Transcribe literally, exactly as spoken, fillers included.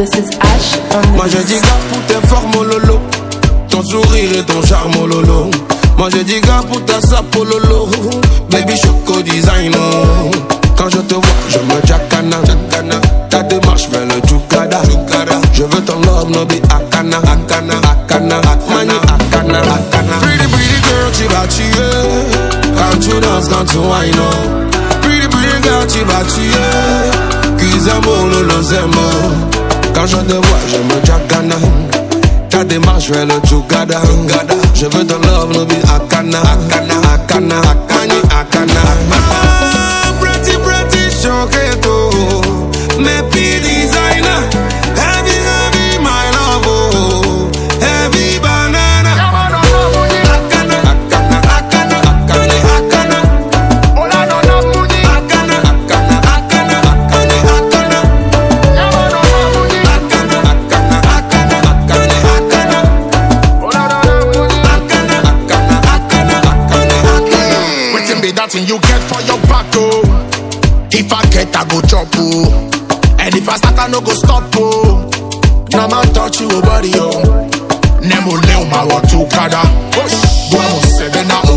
This is Ash on the Moi je dis gars pour tes formes lolo, ton sourire et ton charme lolo. Moi je dis gars pour ta sape lolo, baby choco design. Quand je te vois je me jacana, ta démarche fait le chukada. Je veux ton love no be akana, akana, akana, akana, akana, akana. Pretty pretty girl tu vas tuer, quand tu danses, quand tu wine. Pretty pretty girl tu vas tuer, Kizamo lolo zemo. Quand je te vois je me jacana, ta démarche fait le chukada. Je veux ton love no be akana, akana, akana, akana, akana. Ah, pretty pretty choqueto, me be designer. Heavy heavy my love, oh, heavy banana. Akana, akana, akana, akana, akana. Akana, akana, akana, akana, akana. That thing you get for your back, oh. If I get, I go chop, oh. And if I start, I no go stop, oh. Now man touch you, body, oh. Nemo leo ma wa tu kada. Boy, mo se de na